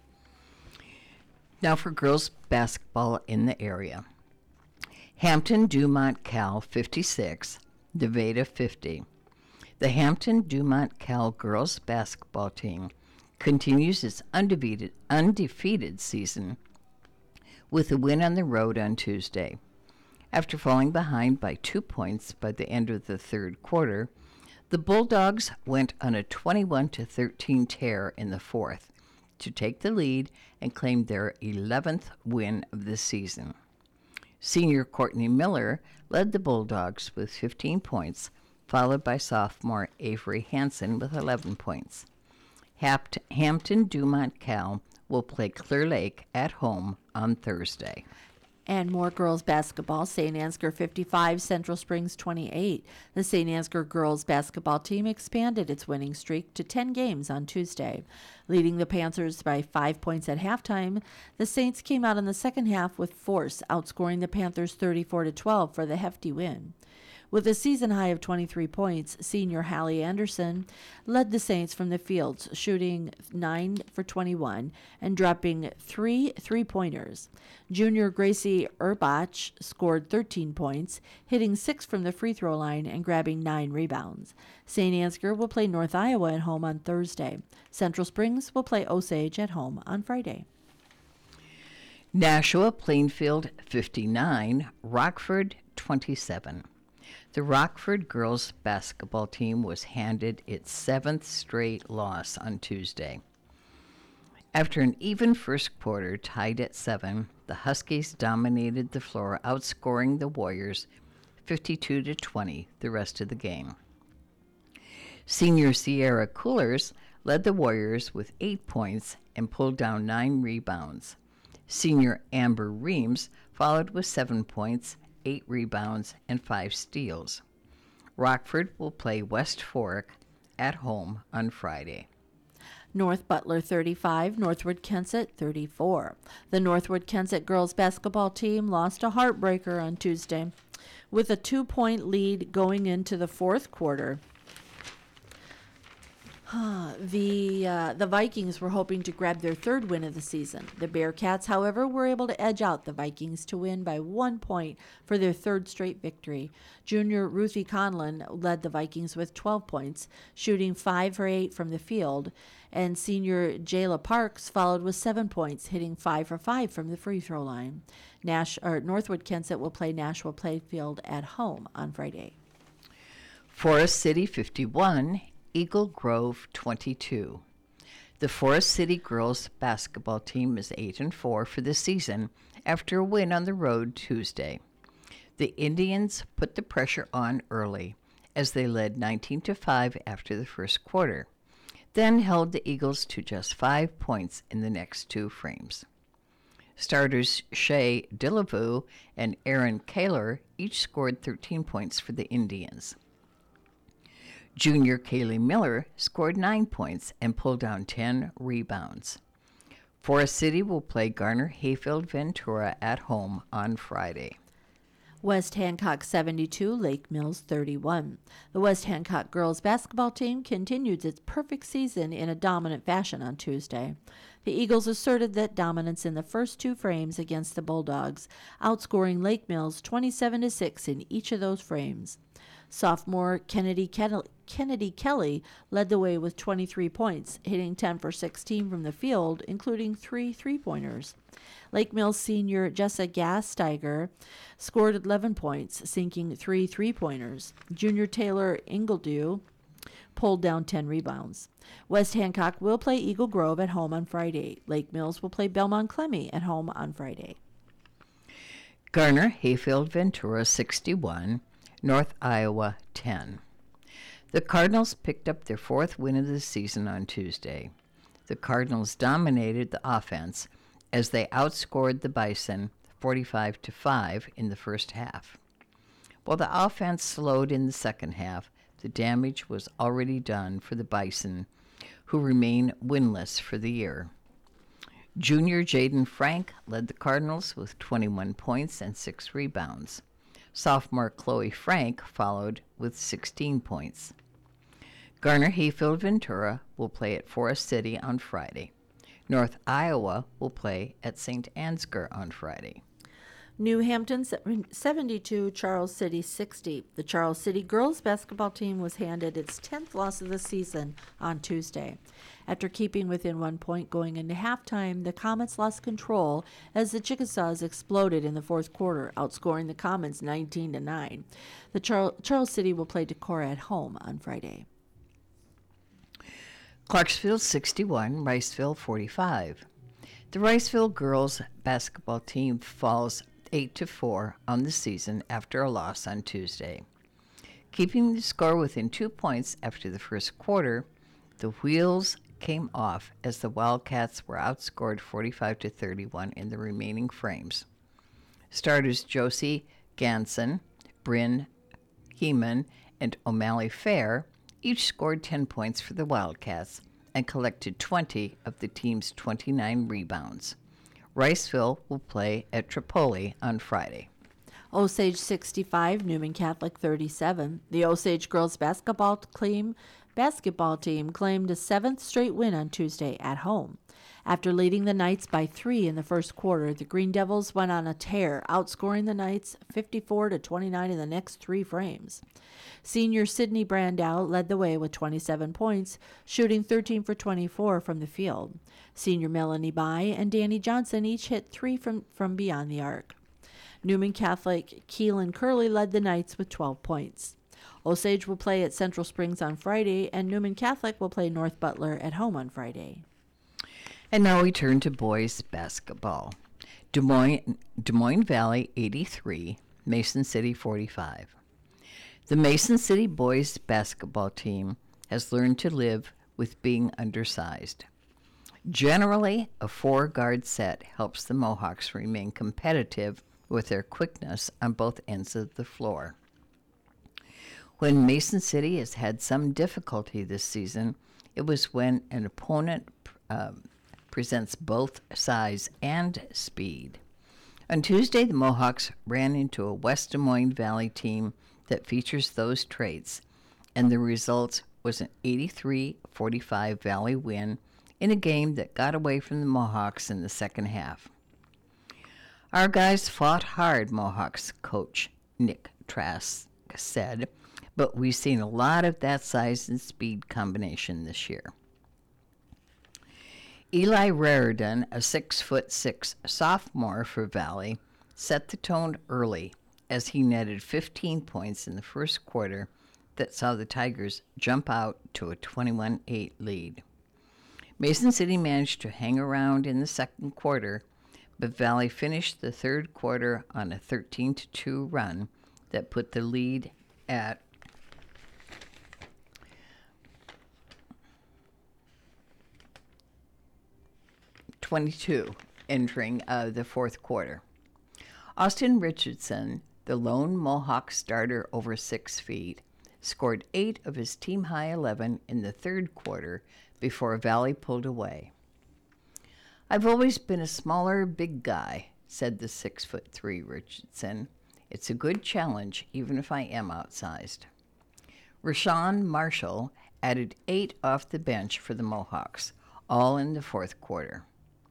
Now for girls basketball in the area. Hampton Dumont Cal 56, Nevada 50. The Hampton Dumont Cal girls basketball team continues its undefeated season with a win on the road on Tuesday. After falling behind by 2 points by the end of the third quarter, the Bulldogs went on a 21-13 tear in the fourth to take the lead and claim their 11th win of the season. Senior Courtney Miller led the Bulldogs with 15 points, followed by sophomore Avery Hansen with 11 points. Hampton Dumont Cal will play Clear Lake at home on Thursday. And more girls basketball, St. Ansgar 55, Central Springs 28. The St. Ansgar girls basketball team expanded its winning streak to 10 games on Tuesday. Leading the Panthers by 5 points at halftime, the Saints came out in the second half with force, outscoring the Panthers 34-12 for the hefty win. With a season high of 23 points, senior Hallie Anderson led the Saints from the fields, shooting 9 for 21 and dropping 3 three-pointers. Junior Gracie Urbach scored 13 points, hitting 6 from the free throw line and grabbing 9 rebounds. St. Ansgar will play North Iowa at home on Thursday. Central Springs will play Osage at home on Friday. Nashua Plainfield 59, Rockford 27. The Rockford girls basketball team was handed its 7th straight loss on Tuesday. After an even first quarter tied at 7, the Huskies dominated the floor, outscoring the Warriors 52-20 the rest of the game. Senior Sierra Coolers led the Warriors with 8 points and pulled down 9 rebounds. Senior Amber Reams followed with 7 points, 8 rebounds, and 5 steals. Rockford will play West Fork at home on Friday. North Butler 35, Northwood Kensett 34. The Northwood Kensett girls basketball team lost a heartbreaker on Tuesday with a 2-point lead going into the fourth quarter. The Vikings were hoping to grab their third win of the season. The Bearcats, however, were able to edge out the Vikings to win by 1 point for their third straight victory. Junior Ruthie Conlon led the Vikings with 12 points, shooting 5 for 8 from the field, and senior Jayla Parks followed with 7 points, hitting 5 for 5 from the free throw line. Northwood Kensett will play Nashua Playfield at home on Friday. Forest City 51, Eagle Grove 22. The Forest City girls basketball team is 8-4 for the season after a win on the road Tuesday. The Indians put the pressure on early as they led 19-5 after the first quarter, then held the Eagles to just 5 points in the next 2 frames. Starters Shea Dillavue and Aaron Kaler each scored 13 points for the Indians. Junior Kaylee Miller scored 9 points and pulled down 10 rebounds. Forest City will play Garner Hayfield Ventura at home on Friday. West Hancock 72, Lake Mills 31. The West Hancock girls basketball team continued its perfect season in a dominant fashion on Tuesday. The Eagles asserted that dominance in the first 2 frames against the Bulldogs, outscoring Lake Mills 27-6 in each of those frames. Sophomore Kennedy Kelly led the way with 23 points, hitting 10 for 16 from the field, including 3 3-pointers. Lake Mills senior Jessa Gasteiger scored 11 points, sinking 3 3-pointers. Junior Taylor Ingledew pulled down 10 rebounds. West Hancock will play Eagle Grove at home on Friday. Lake Mills will play Belmont Clemmy at home on Friday. Garner Hayfield Ventura 61, North Iowa 10. The Cardinals picked up their 4th win of the season on Tuesday. The Cardinals dominated the offense as they outscored the Bison 45-5 in the first half. While the offense slowed in the second half, the damage was already done for the Bison, who remain winless for the year. Junior Jaden Frank led the Cardinals with 21 points and 6 rebounds. Sophomore Chloe Frank followed with 16 points. Garner Hayfield Ventura will play at Forest City on Friday. North Iowa will play at St. Ansgar on Friday. New Hampton 72, Charles City 60. The Charles City girls basketball team was handed its 10th loss of the season on Tuesday. After keeping within 1 point going into halftime, the Comets lost control as the Chickasaws exploded in the fourth quarter, outscoring the Comets 19-9. The Charles City will play Decorah at home on Friday. Clarksville 61, Riceville 45. The Riceville girls basketball team falls 8-4 on the season after a loss on Tuesday. Keeping the score within 2 points after the first quarter, the wheels came off as the Wildcats were outscored 45-31 in the remaining frames. Starters Josie Ganson, Bryn Heeman, and O'Malley Fair each scored 10 points for the Wildcats and collected 20 of the team's 29 rebounds. Riceville will play at Tripoli on Friday. Osage 65, Newman Catholic 37. The Osage girls basketball team claimed a 7th straight win on Tuesday at home. After leading the Knights by 3 in the first quarter, the Green Devils went on a tear, outscoring the Knights 54-29 in the next 3 frames. Senior Sydney Brandow led the way with 27 points, shooting 13 for 24 from the field. Senior Melanie Bai and Danny Johnson each hit 3 from beyond the arc. Newman Catholic Keelan Curley led the Knights with 12 points. Osage will play at Central Springs on Friday, and Newman Catholic will play North Butler at home on Friday. And now we turn to boys basketball. Des Moines Valley 83, Mason City 45. The Mason City boys basketball team has learned to live with being undersized. Generally, a 4-guard set helps the Mohawks remain competitive with their quickness on both ends of the floor. When Mason City has had some difficulty this season, it was when an opponent presents both size and speed. On Tuesday, the Mohawks ran into a West Des Moines Valley team that features those traits, and the result was an 83-45 Valley win in a game that got away from the Mohawks in the second half. Our guys fought hard, Mohawks coach Nick Trask said, but we've seen a lot of that size and speed combination this year. Eli Raridan, a 6'6" sophomore for Valley, set the tone early as he netted 15 points in the first quarter that saw the Tigers jump out to a 21-8 lead. Mason City managed to hang around in the second quarter, but Valley finished the third quarter on a 13-2 run that put the lead at 22 entering the fourth quarter. Austin Richardson, the lone Mohawk starter over 6 feet, scored 8 of his team-high 11 in the third quarter before Valley pulled away. "I've always been a smaller, big guy," said the 6'3" Richardson. "It's a good challenge, even if I am outsized." Rashawn Marshall added 8 off the bench for the Mohawks, all in the fourth quarter.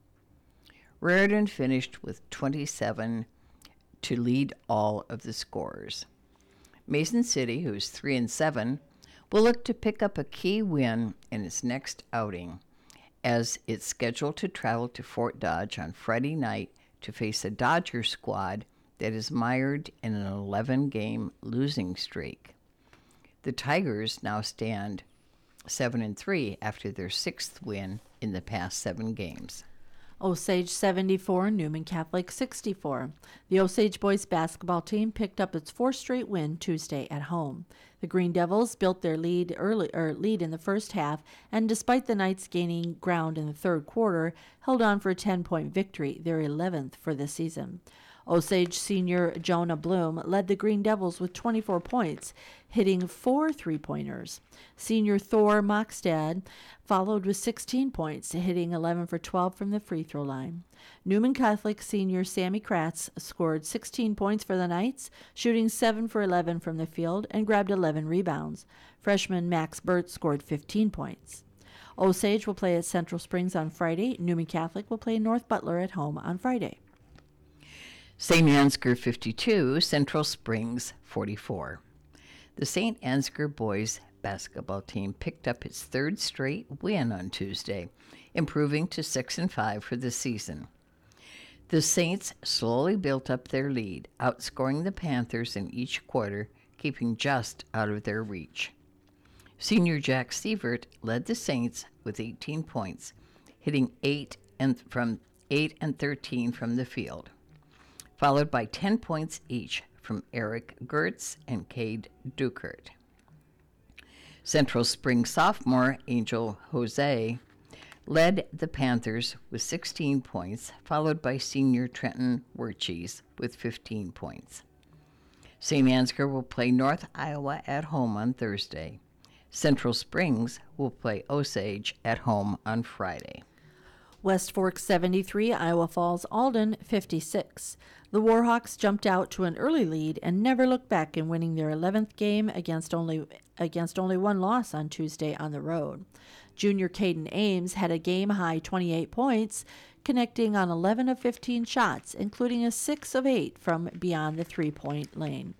Raridan finished with 27 to lead all of the scorers. Mason City, who's 3-7, will look to pick up a key win in its next outing, as it's scheduled to travel to Fort Dodge on Friday night to face a Dodger squad that is mired in an 11-game losing streak. The Tigers now stand 7-3 after their 6th win in the past 7 games. Osage 74, Newman Catholic 64. The Osage boys basketball team picked up its 4th straight win Tuesday at home. The Green Devils built their lead in the first half, and despite the Knights gaining ground in the third quarter, held on for a 10-point victory, their 11th for the season. Osage senior Jonah Bloom led the Green Devils with 24 points, hitting 4 3-pointers. Senior Thor Mockstad followed with 16 points, hitting 11 for 12 from the free throw line. Newman Catholic senior Sammy Kratz scored 16 points for the Knights, shooting 7 for 11 from the field, and grabbed 11 rebounds. Freshman Max Burt scored 15 points. Osage will play at Central Springs on Friday. Newman Catholic will play North Butler at home on Friday. St. Ansgar 52, Central Springs 44. The St. Ansgar boys basketball team picked up its 3rd straight win on Tuesday, improving to 6-5 for the season. The Saints slowly built up their lead, outscoring the Panthers in each quarter, keeping just out of their reach. Senior Jack Sievert led the Saints with 18 points, hitting 8 and 13 from the field, followed by 10 points each from Eric Gertz and Cade Dukert. Central Springs sophomore Angel Jose led the Panthers with 16 points, followed by senior Trenton Wertjes with 15 points. St. Ansgar will play North Iowa at home on Thursday. Central Springs will play Osage at home on Friday. West Fork 73, Iowa Falls Alden 56. The Warhawks jumped out to an early lead and never looked back in winning their 11th game against only one loss on Tuesday on the road. Junior Caden Ames had a game-high 28 points, connecting on 11 of 15 shots, including a 6 of 8 from beyond the three-point line.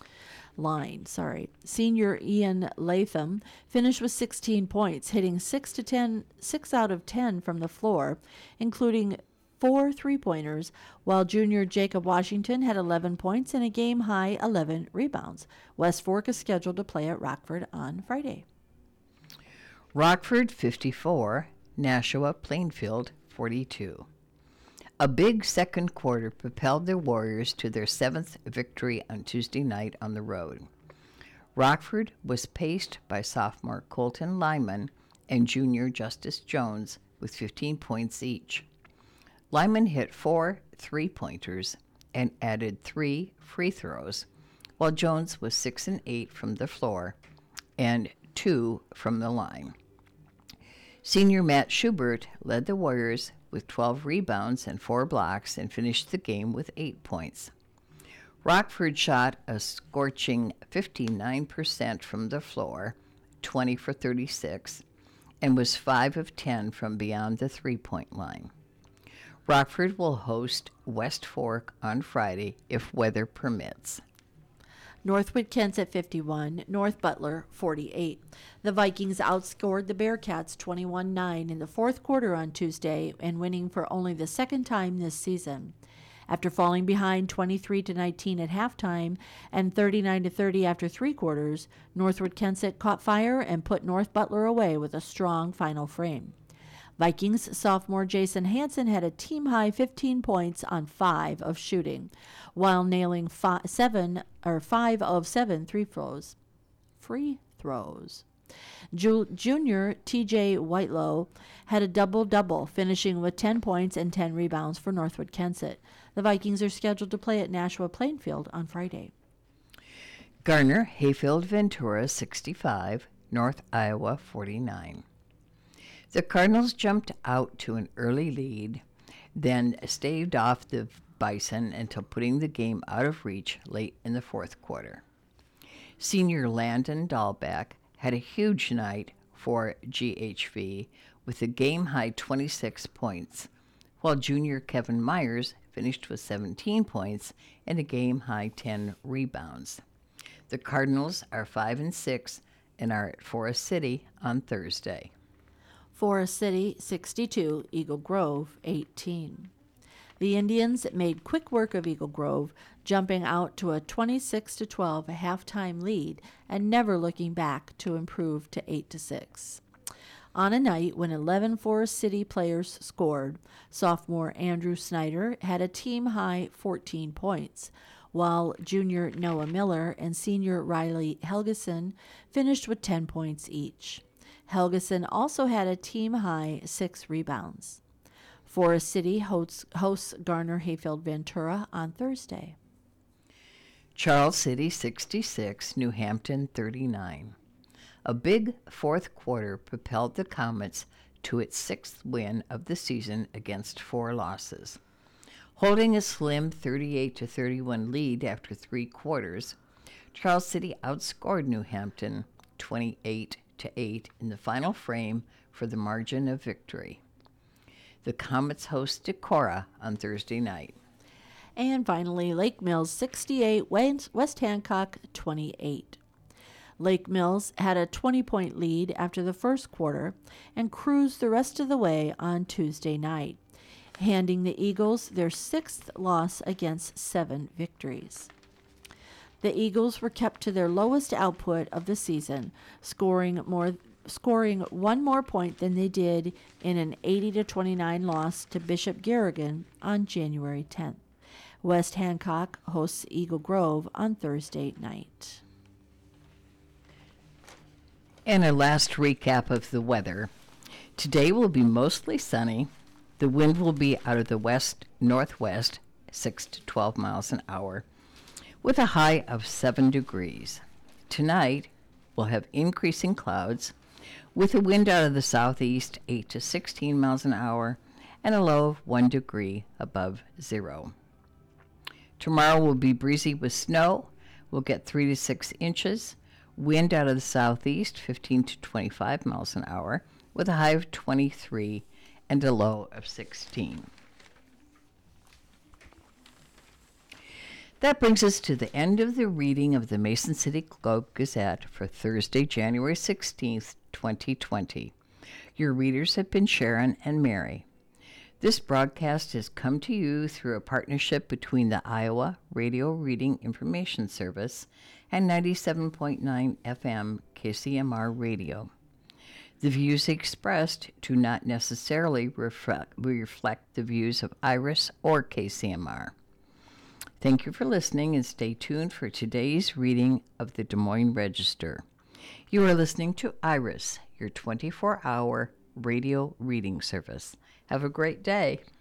Senior Ian Latham finished with 16 points, hitting 6 out of 10 from the floor, including 4 3-pointers, while junior Jacob Washington had 11 points and a game-high 11 rebounds. West Fork is scheduled to play at Rockford on Friday. Rockford 54, Nashua Plainfield 42. A big second quarter propelled the Warriors to their 7th victory on Tuesday night on the road. Rockford was paced by sophomore Colton Lyman and junior Justice Jones with 15 points each. Lyman hit 4 three-pointers and added 3 free throws, while Jones was 6 and 8 from the floor and 2 from the line. Senior Matt Schubert led the Warriors with 12 rebounds and 4 blocks and finished the game with 8 points. Rockford shot a scorching 59% from the floor, 20 for 36, and was 5 of 10 from beyond the three-point line. Rockford will host West Fork on Friday if weather permits. Northwood Kensett 51, North Butler 48. The Vikings outscored the Bearcats 21-9 in the fourth quarter on Tuesday and winning for only the second time this season. After falling behind 23-19 at halftime and 39-30 after 3 quarters, Northwood Kensett caught fire and put North Butler away with a strong final frame. Vikings sophomore Jason Hansen had a team-high 15 points on 5 of shooting, while nailing 5 of 7 free throws. Junior TJ Whitelow had a double-double, finishing with 10 points and 10 rebounds for Northwood Kensett. The Vikings are scheduled to play at Nashua Plainfield on Friday. Garner Hayfield Ventura 65, North Iowa 49. The Cardinals jumped out to an early lead, then staved off the Bison until putting the game out of reach late in the fourth quarter. Senior Landon Dahlbeck had a huge night for GHV with a game-high 26 points, while junior Kevin Myers finished with 17 points and a game-high 10 rebounds. The Cardinals are 5-6 and are at Forest City on Thursday. Forest City 62, Eagle Grove 18. The Indians made quick work of Eagle Grove, jumping out to a 26-12 halftime lead and never looking back to improve to 8-6. On a night when 11 Forest City players scored, sophomore Andrew Snyder had a team-high 14 points, while junior Noah Miller and senior Riley Helgeson finished with 10 points each. Helgeson also had a team-high 6 rebounds. Forest City hosts Garner Hayfield Ventura on Thursday. Charles City 66, New Hampton 39. A big fourth quarter propelled the Comets to its 6th win of the season against 4 losses. Holding a slim 38-31 lead after 3 quarters, Charles City outscored New Hampton 28-8 in the final frame for the margin of victory. The Comets host Decorah on Thursday night. And finally, Lake Mills 68, West Hancock 28. Lake Mills had a 20-point lead after the first quarter and cruised the rest of the way on Tuesday night, handing the Eagles their 6th loss against 7 victories. The Eagles were kept to their lowest output of the season, scoring 1 more point than they did in an 80-29 loss to Bishop Garrigan on January 10th. West Hancock hosts Eagle Grove on Thursday night. And a last recap of the weather. Today will be mostly sunny. The wind will be out of the west-northwest, 6 to 12 miles an hour, with a high of 7 degrees. Tonight, we'll have increasing clouds, with a wind out of the southeast, 8 to 16 miles an hour, and a low of 1 degree above zero. Tomorrow will be breezy with snow. We'll get 3 to 6 inches. Wind out of the southeast, 15 to 25 miles an hour, with a high of 23 and a low of 16. That brings us to the end of the reading of the Mason City Globe-Gazette for Thursday, January 16th, 2020. Your readers have been Sharon and Mary. This broadcast has come to you through a partnership between the Iowa Radio Reading Information Service and 97.9 FM KCMR Radio. The views expressed do not necessarily reflect the views of IRIS or KCMR. Thank you for listening, and stay tuned for today's reading of the Des Moines Register. You are listening to IRIS, your 24-hour radio reading service. Have a great day.